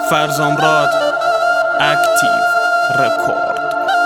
فرزامراد اکتیو رکورد.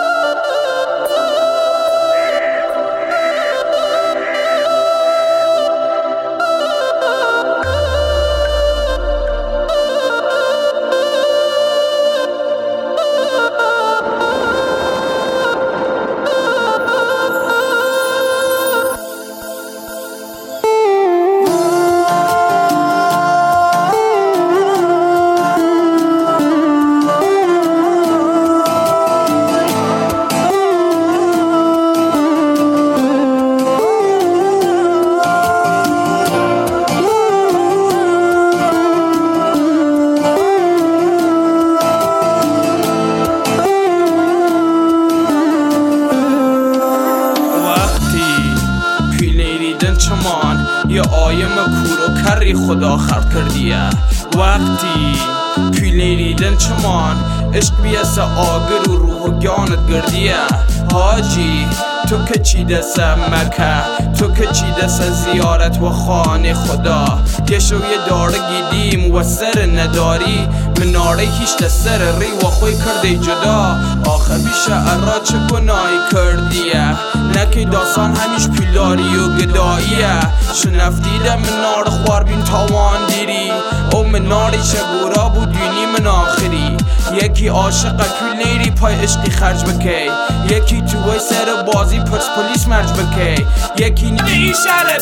چمان یه آیم کور و کری خدا خلق کردیه. وقتی پیلی ریدن چمان عشق بیس آگر و روح و گانت گردیه. حاجی تو که چی دست مکه، تو که چی دست زیارت و خانه خدا. یه شوی داره گیدیم و سر نداری، مناره هیچ دستر ری و خوی کرده جدا. آخر بیشه ارا چه گناهی کردیه، نکی داستان همیش پیلاری و گداییه. شنفتیده منار خوار بین تاوان دیری، او مناری چگورا بودینی من آخری. یکی عاشق کل نیری پای عشقی خرج بکی، یکی توی سر بازی پرس پلیس مرج بکی، یکی نیدی شرط